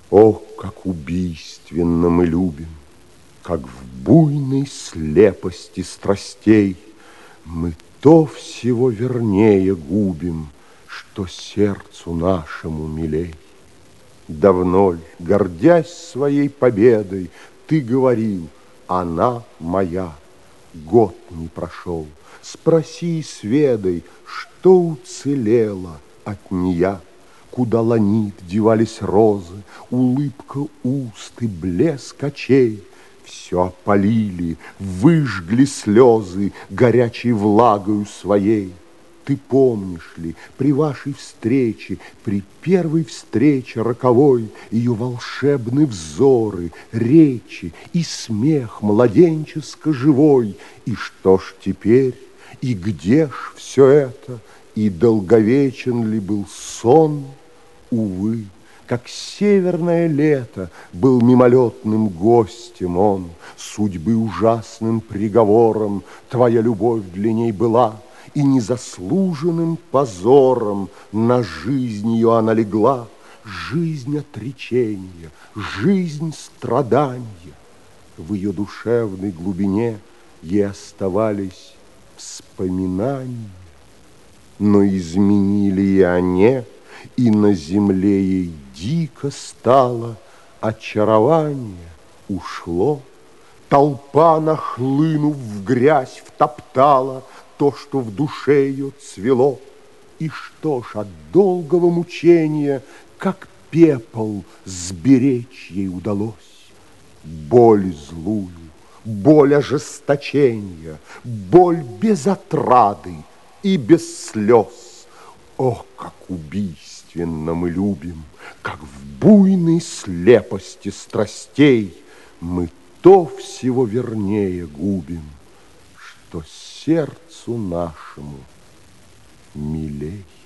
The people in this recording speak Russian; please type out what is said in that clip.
О, как убийственно мы любим, как в буйной слепости страстей мы то всего вернее губим, что сердцу нашему милей. Давно ль, гордясь своей победой, ты говорил: она моя. Год не прошел, спроси и сведай, что уцелело от нея. Куда ланит девались розы, улыбка уст и блеск очей. Все опалили, выжгли слезы горячей влагою своей. Ты помнишь ли, при вашей встрече, при первой встрече роковой, ее волшебные взоры, речи и смех младенческо живой? И что ж теперь, и где ж все это, и долговечен ли был сон? Увы, как северное лето, был мимолетным гостем он. Судьбы ужасным приговором твоя любовь для ней была, и незаслуженным позором на жизнь ее она легла. Жизнь отречения, жизнь страдания. В ее душевной глубине ей оставались вспоминания, но изменили и они, и на земле ей дико стало, очарование ушло. Толпа, нахлынув в грязь, втоптала то, что в душе ее цвело. И что ж, от долгого мучения, как пепел, сберечь ей удалось? Боль злую, боль ожесточения, боль без отрады и без слез. Ох, как убийственно мы любим, как в буйной слепости страстей мы то всего вернее губим, что сердцу нашему милей.